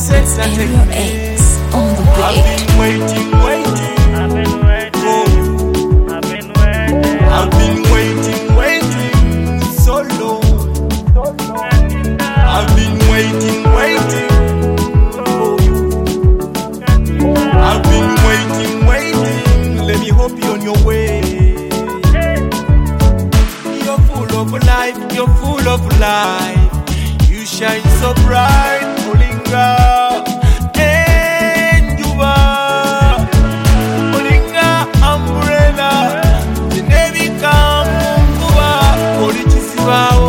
sense I take Ariel X on the I've beat. been waiting for you. I've been waiting so long. I've been waiting for you. I've been waiting. Let me hope you're on your way. You're full of life, you're full of life. You shine so bright, Olinga. And you are Olinga umbrella. The navy come Kuba, Politisibao.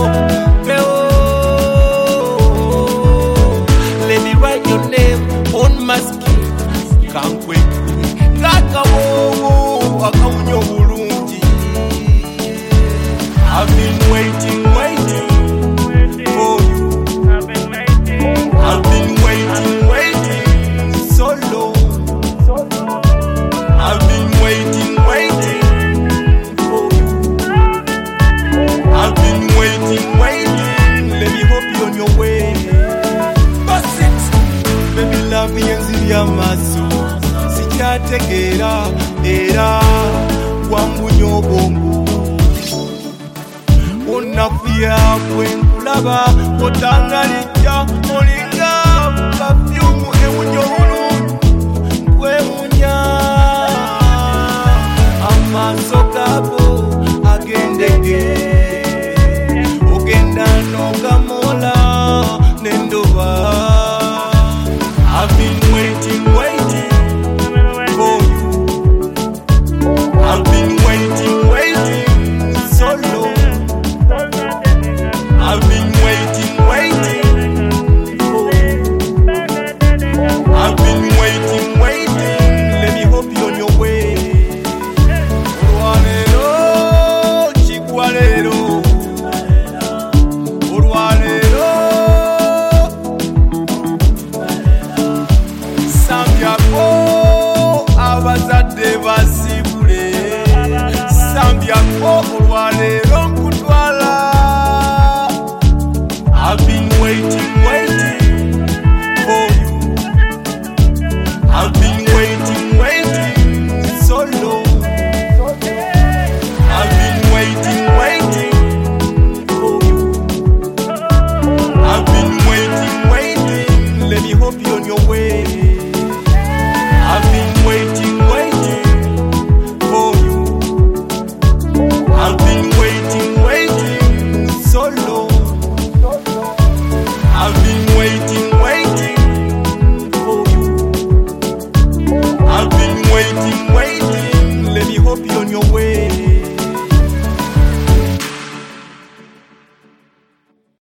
Let me write your name on my skin. Can't wait. Kakawo, Akaunyo Burundi. I've been waiting for you. I've been waiting so long. I've been waiting for you. I've been waiting. Let me hope you're on your way. Bust it. Baby love me and zilia maso. Sijategera era wangu nyobongo. Unafia kwenkulaba otangalija Olinga perfume ewunyoro kwemunya amaso gabo agendege ogenda nogamola nendoba. I've been waiting for you. I've been waiting so long. I've been waiting for you. I've been waiting. Let me hope you're on your way. Urwanero, chigwarero. Urwanero. Sambyako, abazadde basibule. Sambyako, urwanero nkutwala. I've been waiting for you. I've been waiting so long. I've been waiting for you. I've been waiting. Let me hope you're on your way. I've been waiting for you. I've been waiting so long. I've been waiting for you. I've been waiting. Let me hope you're on your way.